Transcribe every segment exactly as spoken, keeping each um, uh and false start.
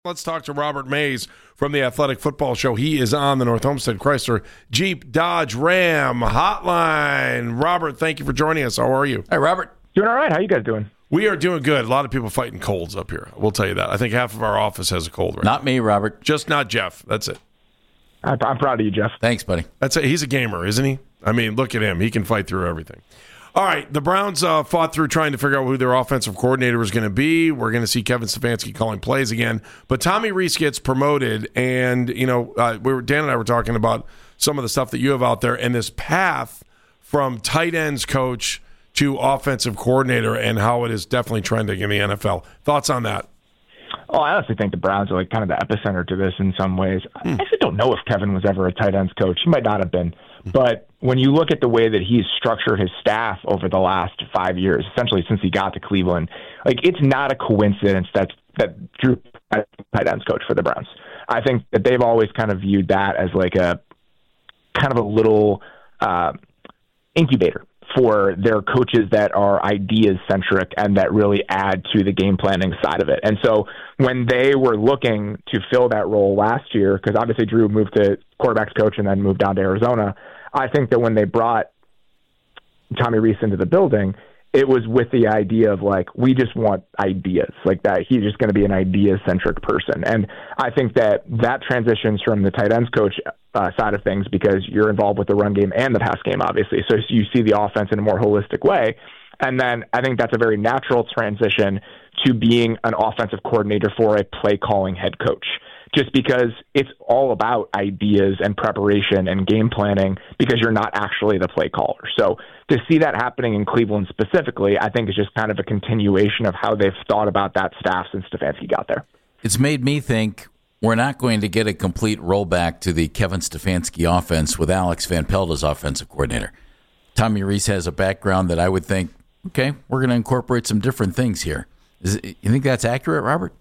Let's talk to Robert Mays from the Athletic Football Show. He is on the North Homestead Chrysler Jeep Dodge Ram hotline. Robert, thank you for joining us. How are you? Hey, Robert. Doing all right. How you guys doing? We are doing good. A lot of people fighting colds up here. We'll tell you that. I think half of our office has a cold right Not now. me, Robert. Just not Jeff. That's it. I'm, I'm proud of you, Jeff. Thanks, buddy. That's it. He's a gamer, isn't he? I mean, look at him. He can fight through everything. All right, the Browns uh, fought through trying to figure out who their offensive coordinator was going to be. We're going to see Kevin Stefanski calling plays again. But Tommy Rees gets promoted, and, you know, uh, we were, Dan and I were talking about some of the stuff that you have out there and this path from tight ends coach to offensive coordinator and how it is definitely trending in the N F L. Thoughts on that? Oh, I honestly think the Browns are like kind of the epicenter to this in some ways. Hmm. I actually don't know if Kevin was ever a tight ends coach. He might not have been. But when you look at the way that he's structured his staff over the last five years, essentially since he got to Cleveland, like it's not a coincidence that that Drew is tight ends coach for the Browns. I think that they've always kind of viewed that as like a kind of a little uh, incubator for their coaches that are ideas-centric and that really add to the game planning side of it. And so when they were looking to fill that role last year, because obviously Drew moved to quarterbacks coach and then moved down to Arizona, I think that when they brought Tommy Rees into the building, it was with the idea of like, we just want ideas like that. He's just going to be an idea-centric person. And I think that that transitions from the tight ends coach uh, side of things because you're involved with the run game and the pass game, obviously. So you see the offense in a more holistic way. And then I think that's a very natural transition to being an offensive coordinator for a play-calling head coach, just because it's all about ideas and preparation and game planning because you're not actually the play caller. So to see that happening in Cleveland specifically, I think is just kind of a continuation of how they've thought about that staff since Stefanski got there. It's made me think we're not going to get a complete rollback to the Kevin Stefanski offense with Alex Van Pelt as offensive coordinator. Tommy Rees has a background that I would think, okay, we're going to incorporate some different things here. Is it, you think that's accurate, Robert?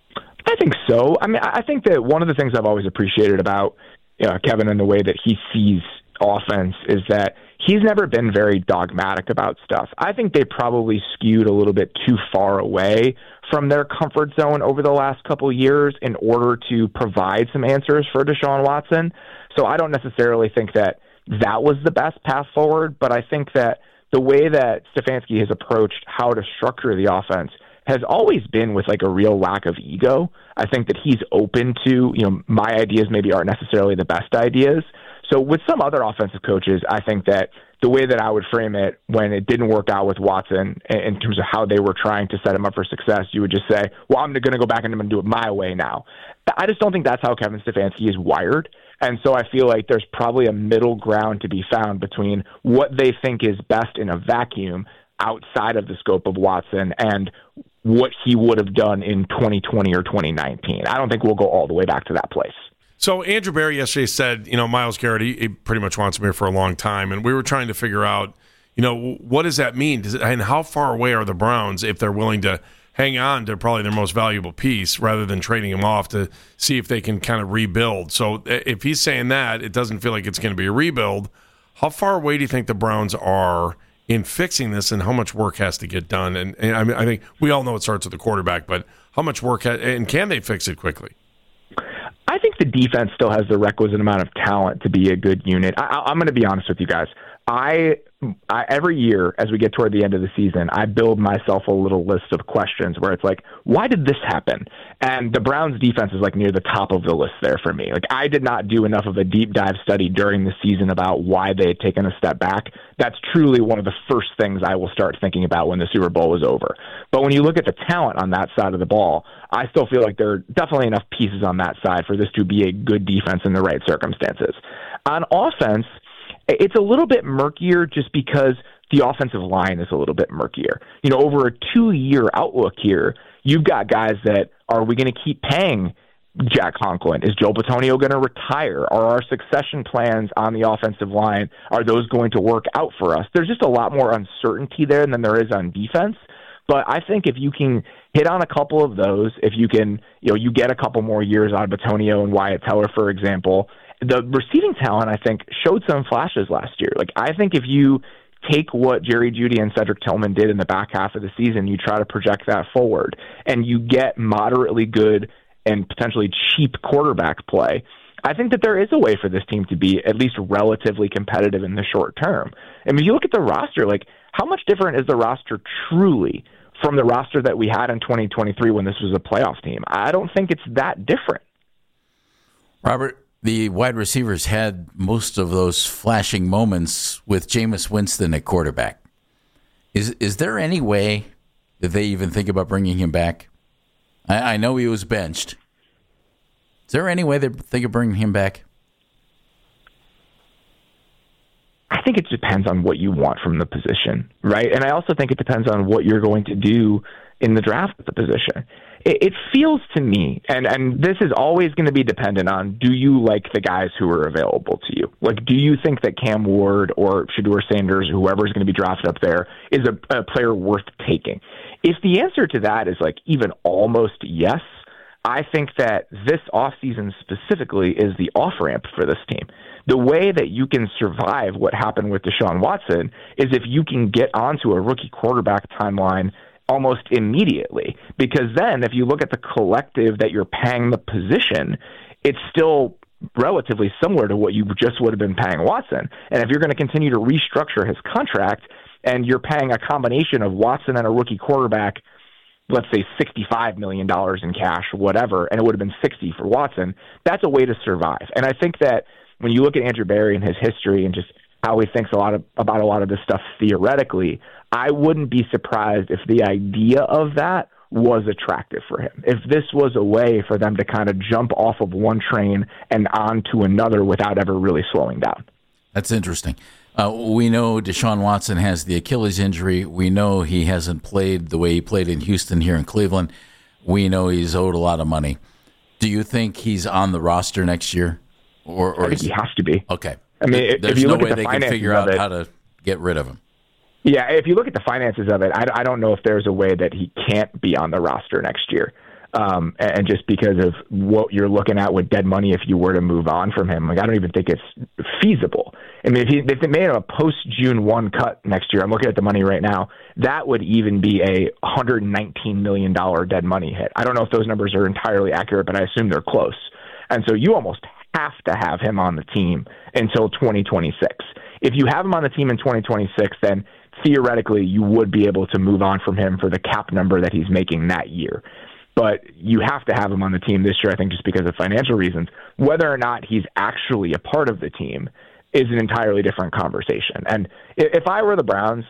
I think so. I mean, I think that one of the things I've always appreciated about you know, Kevin and the way that he sees offense is that he's never been very dogmatic about stuff. I think they probably skewed a little bit too far away from their comfort zone over the last couple of years in order to provide some answers for Deshaun Watson. So I don't necessarily think that that was the best path forward, but I think that the way that Stefanski has approached how to structure the offense has always been with like a real lack of ego. I think that he's open to, you know, my ideas maybe aren't necessarily the best ideas. So with some other offensive coaches, I think that the way that I would frame it when it didn't work out with Watson in terms of how they were trying to set him up for success, you would just say, well, I'm going to go back and I'm going to do it my way now. I just don't think that's how Kevin Stefanski is wired. And so I feel like there's probably a middle ground to be found between what they think is best in a vacuum outside of the scope of Watson and what he would have done in twenty twenty or twenty nineteen. I don't think we'll go all the way back to that place. So Andrew Berry yesterday said, you know, Myles Garrett, he, he pretty much wants him here for a long time. And we were trying to figure out, you know, what does that mean? Does it, and how far away are the Browns if they're willing to hang on to probably their most valuable piece rather than trading him off to see if they can kind of rebuild? So if he's saying that, it doesn't feel like it's going to be a rebuild. How far away do you think the Browns are in fixing this, and how much work has to get done? And, and I mean, I think we all know it starts with the quarterback, but how much work ha- and can they fix it quickly? I think the defense still has the requisite amount of talent to be a good unit. I, I'm going to be honest with you guys. I, I every year as we get toward the end of the season, I build myself a little list of questions where it's like, why did this happen? And the Browns defense is like near the top of the list there for me. Like I did not do enough of a deep dive study during the season about why they had taken a step back. That's truly one of the first things I will start thinking about when the Super Bowl is over. But when you look at the talent on that side of the ball, I still feel like there are definitely enough pieces on that side for this to be a good defense in the right circumstances. On offense, it's a little bit murkier just because the offensive line is a little bit murkier. You know, over a two-year outlook here, you've got guys that, are we going to keep paying Jack Conklin? Is Joe Bitonio going to retire? Are our succession plans on the offensive line, are those going to work out for us? There's just a lot more uncertainty there than there is on defense. But I think if you can hit on a couple of those, if you can, you know, you get a couple more years out of Bitonio and Wyatt Teller, for example, the receiving talent, I think, showed some flashes last year. Like, I think if you take what Jerry Jeudy and Cedric Tillman did in the back half of the season, you try to project that forward, and you get moderately good and potentially cheap quarterback play, I think that there is a way for this team to be at least relatively competitive in the short term. I mean, if you look at the roster, like how much different is the roster truly from the roster that we had in twenty twenty-three when this was a playoff team? I don't think it's that different. Robert, the wide receivers had most of those flashing moments with Jameis Winston at quarterback. Is is there any way that they even think about bringing him back? I, I know he was benched. Is there any way they think of bringing him back? I think it depends on what you want from the position, right? And I also think it depends on what you're going to do in the draft at the position. It, it feels to me, and, and this is always going to be dependent on, do you like the guys who are available to you? Like, do you think that Cam Ward or Shedeur Sanders, whoever is going to be drafted up there, is a, a player worth taking? If the answer to that is like even almost yes, I think that this offseason specifically is the off-ramp for this team. The way that you can survive what happened with Deshaun Watson is if you can get onto a rookie quarterback timeline almost immediately. Because then if you look at the collective that you're paying the position, it's still relatively similar to what you just would have been paying Watson. And if you're going to continue to restructure his contract and you're paying a combination of Watson and a rookie quarterback, let's say sixty-five million dollars in cash, whatever, and it would have been sixty for Watson, that's a way to survive. And I think that when you look at Andrew Berry and his history and just how he thinks a lot of, about a lot of this stuff theoretically, I wouldn't be surprised if the idea of that was attractive for him. If this was a way for them to kind of jump off of one train and onto another without ever really slowing down. That's interesting. Uh, we know Deshaun Watson has the Achilles injury. We know he hasn't played the way he played in Houston here in Cleveland. We know he's owed a lot of money. Do you think he's on the roster next year? Or, or I think he has to be. Okay. I mean, There's if you no look way at the they can figure out it, how to get rid of him. Yeah, if you look at the finances of it, I, I don't know if there's a way that he can't be on the roster next year. Um, and just because of what you're looking at with dead money, if you were to move on from him, like I don't even think it's feasible. I mean, if, he, if they made a post June first cut next year, I'm looking at the money right now, that would even be a one hundred nineteen million dollars dead money hit. I don't know if those numbers are entirely accurate, but I assume they're close. And so you almost have to have him on the team until twenty twenty-six. If you have him on the team in twenty twenty-six, then theoretically you would be able to move on from him for the cap number that he's making that year. But you have to have him on the team this year, I think, just because of financial reasons. Whether or not he's actually a part of the team is an entirely different conversation. And if I were the Browns,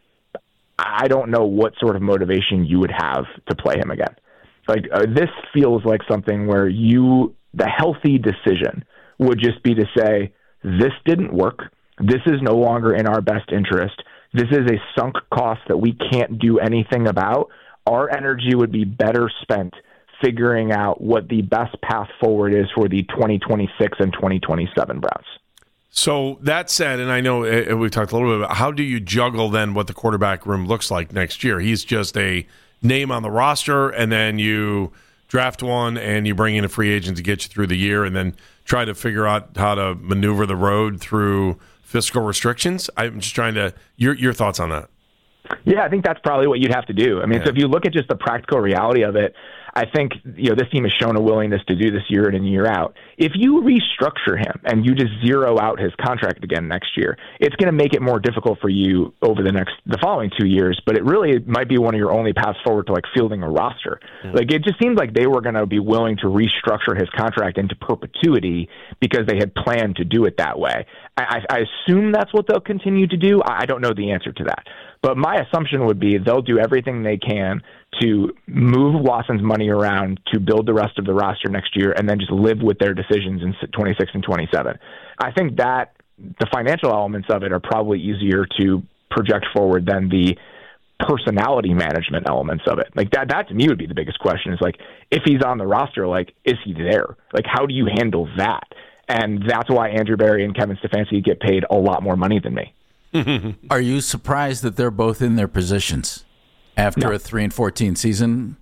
I don't know what sort of motivation you would have to play him again. Like uh, this feels like something where you, the healthy decision would just be to say, this didn't work. This is no longer in our best interest. This is a sunk cost that we can't do anything about. Our energy would be better spent figuring out what the best path forward is for the twenty twenty-six and twenty twenty-seven Browns. So that said, and I know uh, we've talked a little bit about how do you juggle then what the quarterback room looks like next year? He's just a name on the roster, and then you draft one and you bring in a free agent to get you through the year and then try to figure out how to maneuver the road through fiscal restrictions. I'm just trying to, your your thoughts on that. Yeah, I think that's probably what you'd have to do. I mean, yeah. So if you look at just the practical reality of it, I think, you know, this team has shown a willingness to do this year in and year out. If you restructure him and you just zero out his contract again next year, it's going to make it more difficult for you over the next, the following two years, but it really might be one of your only paths forward to like fielding a roster. Mm-hmm. Like it just seems like they were going to be willing to restructure his contract into perpetuity because they had planned to do it that way. I, I assume that's what they'll continue to do. I don't know the answer to that. But my assumption would be they'll do everything they can to move Watson's money around to build the rest of the roster next year and then just live with their decisions in twenty-six and twenty-seven. I think that the financial elements of it are probably easier to project forward than the personality management elements of it. Like that, that to me would be the biggest question is like, if he's on the roster, like, is he there? Like, how do you handle that? And that's why Andrew Berry and Kevin Stefanski get paid a lot more money than me. Are you surprised that they're both in their positions after no. a three and fourteen season?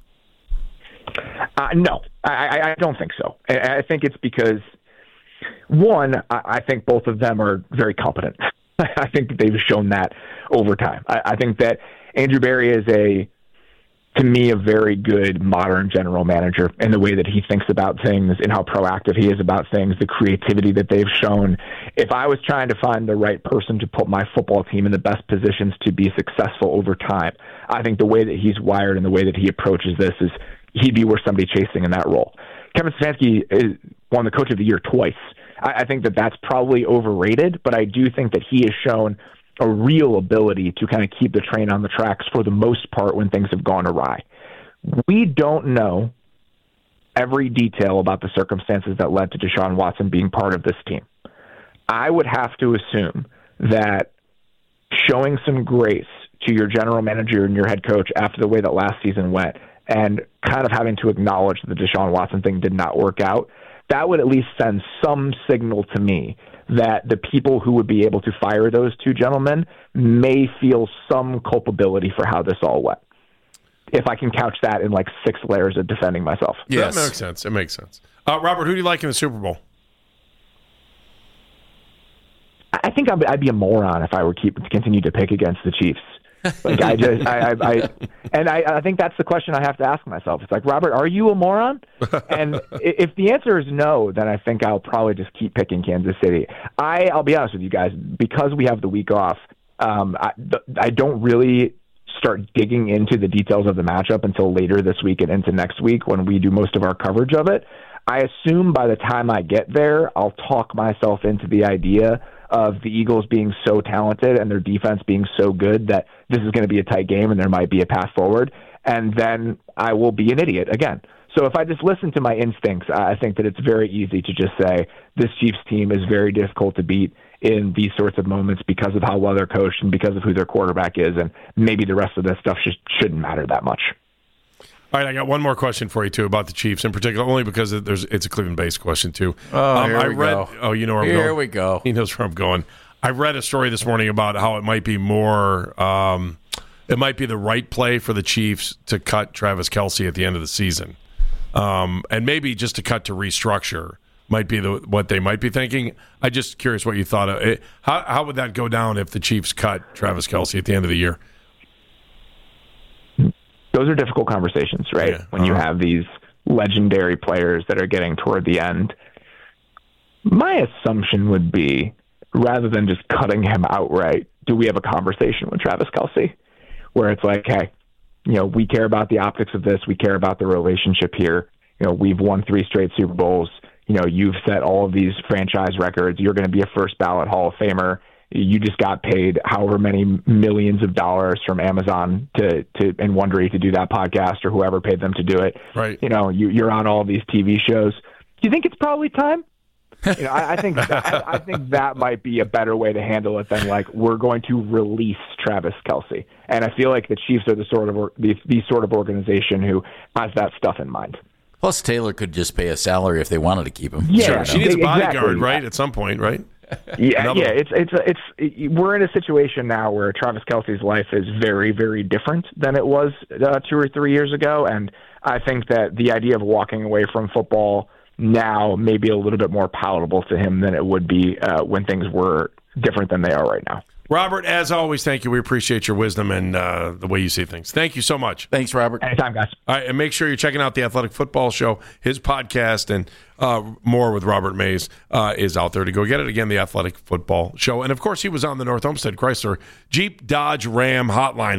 Uh, no, I, I don't think so. I, I think it's because one, I, I think both of them are very competent. I think that they've shown that over time. I, I think that Andrew Berry is a to me, a very good modern general manager in the way that he thinks about things and how proactive he is about things, the creativity that they've shown. If I was trying to find the right person to put my football team in the best positions to be successful over time, I think the way that he's wired and the way that he approaches this is he'd be worth somebody chasing in that role. Kevin Stefanski is, won the Coach of the Year twice. I, I think that that's probably overrated, but I do think that he has shown a real ability to kind of keep the train on the tracks for the most part when things have gone awry. We don't know every detail about the circumstances that led to Deshaun Watson being part of this team. I would have to assume that showing some grace to your general manager and your head coach after the way that last season went and kind of having to acknowledge that the Deshaun Watson thing did not work out, that would at least send some signal to me that the people who would be able to fire those two gentlemen may feel some culpability for how this all went. If I can couch that in like six layers of defending myself. Yes. That makes sense. It makes sense. Uh, Robert, who do you like in the Super Bowl? I think I'd, I'd be a moron if I were keep to continue to pick against the Chiefs. Like I just, I, I, I and I, I think that's the question I have to ask myself. It's like, Robert, are you a moron? And if the answer is no, then I think I'll probably just keep picking Kansas City. I, I'll be honest with you guys, because we have the week off. Um, I, I don't really start digging into the details of the matchup until later this week and into next week when we do most of our coverage of it. I assume by the time I get there, I'll talk myself into the idea of the Eagles being so talented and their defense being so good that this is going to be a tight game and there might be a path forward. And then I will be an idiot again. So if I just listen to my instincts, I think that it's very easy to just say this Chiefs team is very difficult to beat in these sorts of moments because of how well they're coached and because of who their quarterback is. And maybe the rest of this stuff sh- shouldn't matter that much. All right, I got one more question for you, too, about the Chiefs in particular, only because there's it's a Cleveland-based question, too. Oh, um, here I we read, go. Oh, you know where I'm here going? Here we go. He knows where I'm going. I read a story this morning about how it might be more um, – it might be the right play for the Chiefs to cut Travis Kelce at the end of the season. Um, and maybe just to cut to restructure might be the, what they might be thinking. I'm just curious what you thought of it. How, how would that go down if the Chiefs cut Travis Kelce at the end of the year? Those are difficult conversations, right? Yeah. When uh-huh. you have these legendary players that are getting toward the end. My assumption would be, rather than just cutting him outright, do we have a conversation with Travis Kelce where it's like, hey, you know, we care about the optics of this. We care about the relationship here. You know, we've won three straight Super Bowls. You know, you've set all of these franchise records. You're going to be a first ballot Hall of Famer. You just got paid however many millions of dollars from Amazon to, to and Wondery to do that podcast, or whoever paid them to do it. Right. You know, you, you're on all these T V shows. Do you think it's probably time? You know, I, I think I, I think that might be a better way to handle it than like we're going to release Travis Kelce. And I feel like the Chiefs are the sort of or, the, the sort of organization who has that stuff in mind. Plus, Taylor could just pay a salary if they wanted to keep him. Yeah, sure. She needs a bodyguard, exactly. right? At some point, right? Yeah, Another yeah. one. It's it's it's it, we're in a situation now where Travis Kelce's life is very, very different than it was uh, two or three years ago, and I think that the idea of walking away from football now may be a little bit more palatable to him than it would be uh, when things were different than they are right now. Robert, as always, thank you. We appreciate your wisdom and uh, the way you see things. Thank you so much. Thanks, Robert. Anytime, guys. All right, and make sure you're checking out the Athletic Football Show. His podcast and uh, more with Robert Mays uh, is out there to go get it. Again, the Athletic Football Show. And, of course, he was on the North Olmsted Chrysler Jeep Dodge Ram hotline.